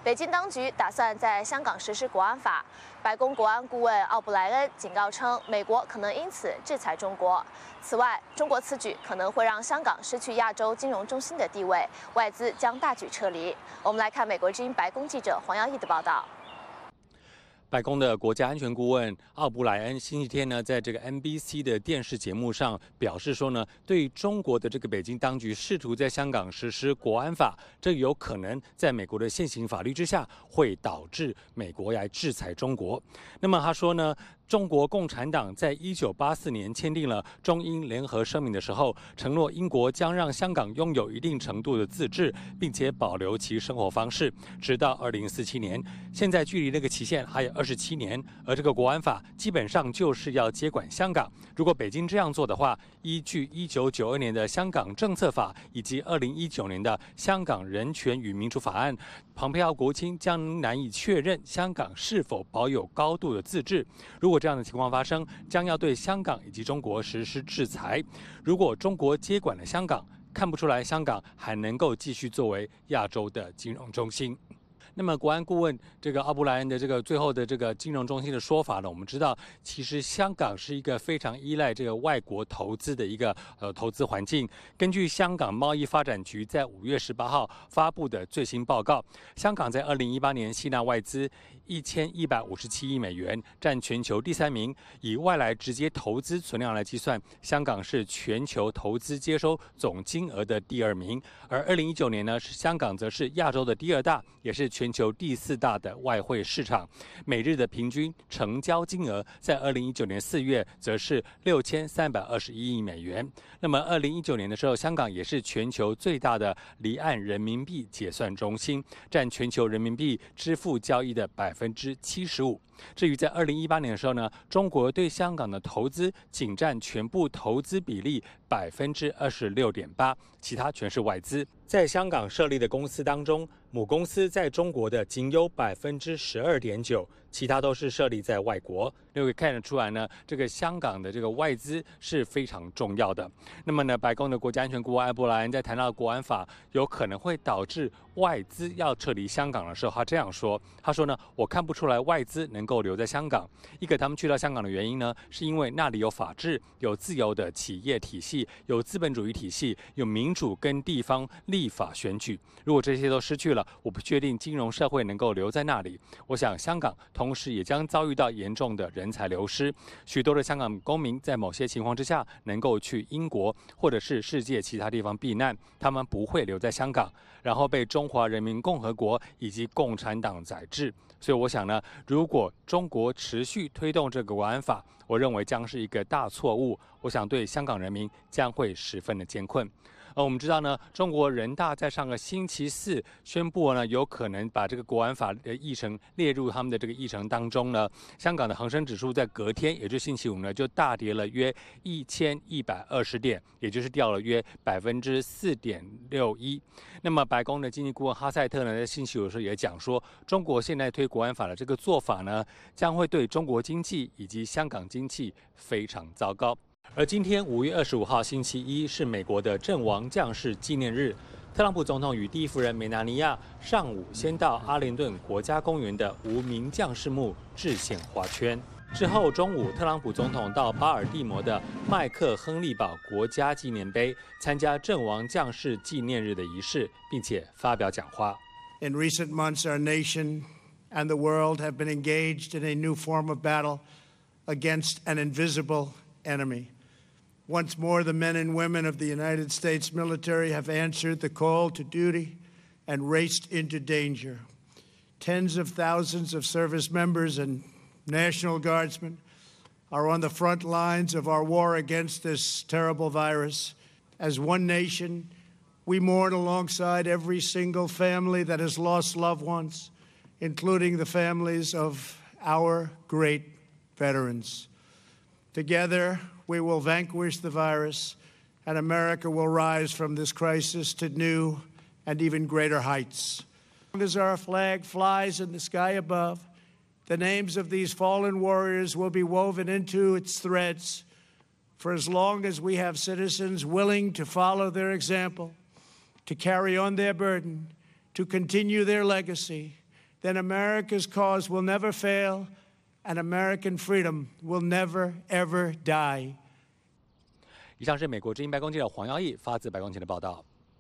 北京当局打算在香港实施国安法。白宫国安顾问奥布莱恩警告称，美国可能因此制裁中国。此外，中国此举可能会让香港失去亚洲金融中心的地位，外资将大举撤离。我们来看美国之音白宫记者黄耀义的报道。 白宫的国家安全顾问奥布莱恩星期天呢，在这个 NBC 的电视节目上表示说呢，对中国的这个北京当局试图在香港实施国安法，这有可能在美国的现行法律之下，会导致美国来制裁中国。那么他说呢，中国共产党在1984年签订了中英联合声明的时候，承诺英国将让香港拥有一定程度的自治，并且保留其生活方式，直到2047年。现在距离那个期限还有27年，而这个国安法基本上就是要接管香港。如果北京这样做的话，依据1992年的香港政策法以及2019年的香港人权与民主法案，蓬佩奥国务卿将难以确认香港是否保有高度的自治。如果这样的情况发生，将要对香港以及中国实施制裁。如果中国接管了香港，看不出来香港还能够继续作为亚洲的金融中心。那么，国安顾问这个奥布莱恩的这个最后的这个金融中心的说法呢，我们知道，其实香港是一个非常依赖这个外国投资的一个投资环境。根据香港贸易发展局在5月18号发布的最新报告，香港在2018年吸纳外资1157亿美元，占全球第3名。以外来直接投资存量来计算，香港是全球投资接收总金额的第2名。而2019年呢，香港则是亚洲的第2大，也是全球第4大的外汇市场。每日的平均成交金额在2019年4月则是6321亿美元。那么2019年的时候，香港也是全球最大的离岸人民币结算中心，占全球人民币支付交易的75%。至于在2018年的时候呢，中国对香港的投资仅占全部投资比例26.8%，其他全是外资。在香港设立的公司当中，母公司在中国的仅有12.9%，其他都是设立在外国。可以看得出来呢，这个香港的这个外资是非常重要的。那么呢，白宫的国家安全顾问艾伯莱恩在谈到国安法有可能会导致外资要撤离香港的时候，他这样说：“他说呢，我看不出来外资能够留在香港。一个他们去到香港的原因呢，是因为那里有法治，有自由的企业体系，有资本主义体系，有民主跟地方立法选举。如果这些都失去了，我不确定金融社会能够留在那里。我想香港同时也将遭遇到严重的人才流失。许多的香港公民在某些情况之下能够去英国或者是世界其他地方避难，他们不会留在香港，然后被中华人民共和国以及共产党宰制。所以我想呢，如果中国持续推动这个国安法，我认为将是一个大错误。我想对香港人民将会十分的艰困。我们知道呢，中国人大在上个星期4宣布呢，有可能把这个国安法的议程列入他们的这个议程当中呢。香港的恒生指数在隔天，也就是星期5呢，就大跌了约1120点，也就是掉了约4.61%。那么白宫的经济顾问哈塞特呢，在星期5的时候也讲说，中国现在推国安法的这个做法呢，将会对中国经济以及香港经济非常糟糕。而今天5月25号星期一是美国的阵亡将士纪念日，特朗普总统与第一夫人梅纳尼亚上午先到阿灵顿国家公园的无名将士墓致献花圈，之后中午特朗普总统到巴尔的摩的麦克亨利堡国家纪念碑参加阵亡将士纪念日的仪式，并且发表讲话。 In recent months, our nation and the world have been engaged in a new form of battle against an invisible enemy. Once more, the men and women of the United States military have answered the call to duty and raced into danger. Tens of thousands of service members and National Guardsmen are on the front lines of our war against this terrible virus. As one nation, we mourn alongside every single family that has lost loved ones, including the families of our great veterans. Together, we will vanquish the virus, and America will rise from this crisis to new and even greater heights. As our flag flies in the sky above, the names of these fallen warriors will be woven into its threads. For as long as we have citizens willing to follow their example, to carry on their burden, to continue their legacy, then America's cause will never fail, and American freedom will never, ever die. 以上是美国之音白宫记者黄耀义发自白宫前的报道。